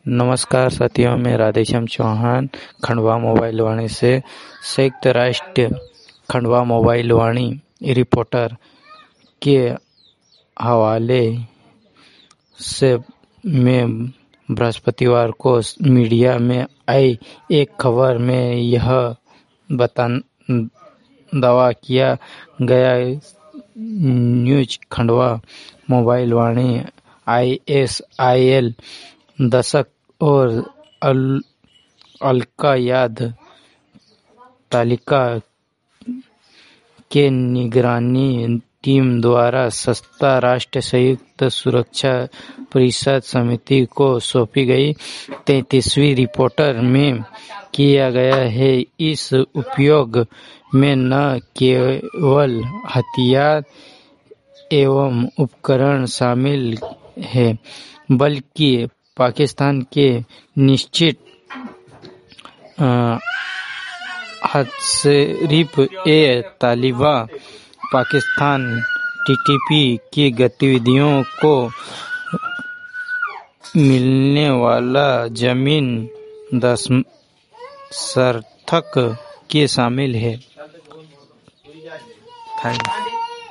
नमस्कार साथियों, मैं राधेश्याम चौहान खंडवा मोबाइल वाणी से संयुक्त राष्ट्र खंडवा मोबाइल वाणी रिपोर्टर के हवाले से मैं बृहस्पतिवार को मीडिया में आई एक खबर में यह दावा किया गया news Khandwa mobile Vani ISIL दशक और अलका याद तालिका के निगरानी टीम द्वारा सत्ता राष्ट्र संयुक्त सुरक्षा परिषद समिति को सौंपी गई 33वीं रिपोर्ट में किया गया है। इस उपयोग में न केवल हथियार एवं उपकरण शामिल है बल्कि पाकिस्तान के निश्चित हथसरीब-ए-तालिबान पाकिस्तान TTP की गतिविधियों को मिलने वाला जमीन समर्थक के शामिल है। Thank you.